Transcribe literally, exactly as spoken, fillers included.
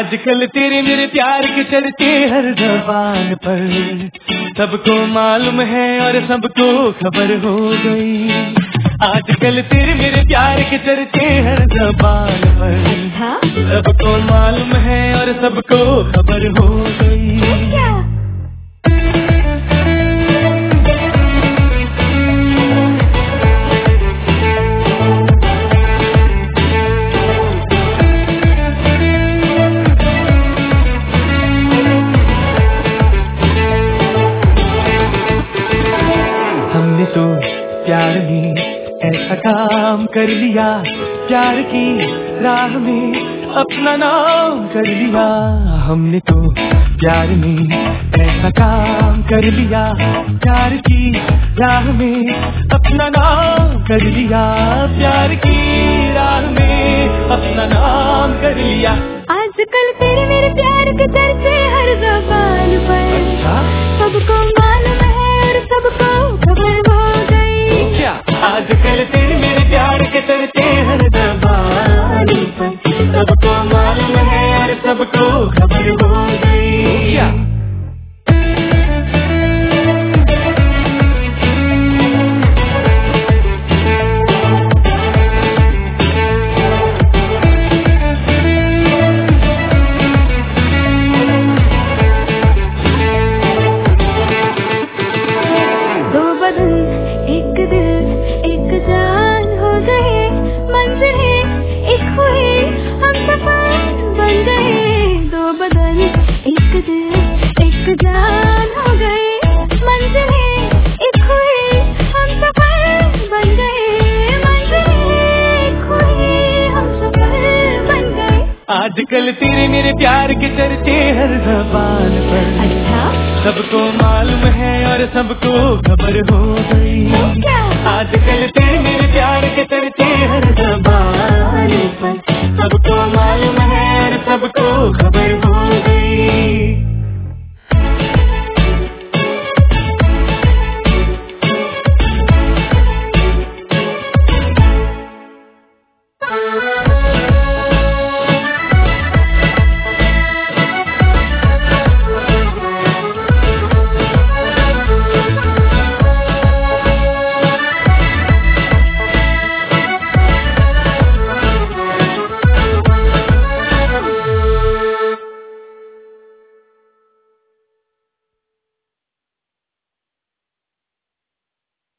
आजकल तेरे मेरे प्यार के चर्चे हर ज़बान पर, सबको मालूम है और सबको खबर हो गई। आजकल तेरे मेरे प्यार के चर्चे हर ज़बान पर, सबको मालूम है और सबको खबर हो गई। हमने तो प्यार में ऐसा काम कर लिया, प्यार की राह में अपना नाम कर लिया। हमने तो प्यार में ऐसा काम कर लिया, प्यार की राह में अपना नाम कर लिया, प्यार की राह में अपना नाम कर लिया। आजकल तेरे मेरे प्यार के चर्चे हर ज़बान पर, अच्छा? सबको मालूम है और सबको खबर हो गई। क्या आजकल तेरे मेरे प्यार के चर्चे हर ज़बान पर, सबको मालूम है और सबको खबर हो गई। क्या दो बदन एक दिल एक जान हो गए, मंजिलें एक हुई हम सफर बन गए। दो बदन एक दिल एक जान हो गए, मंजिलें एक हुई हम सफर बन गए, मंजिलें एक हुई हम सफर बन गए। आजकल तेरे मेरे प्यार के चर्चे हर ज़बान पर, अच्छा? सबको मालूम है और सबको खबर हो गई। क्या आजकल तेरे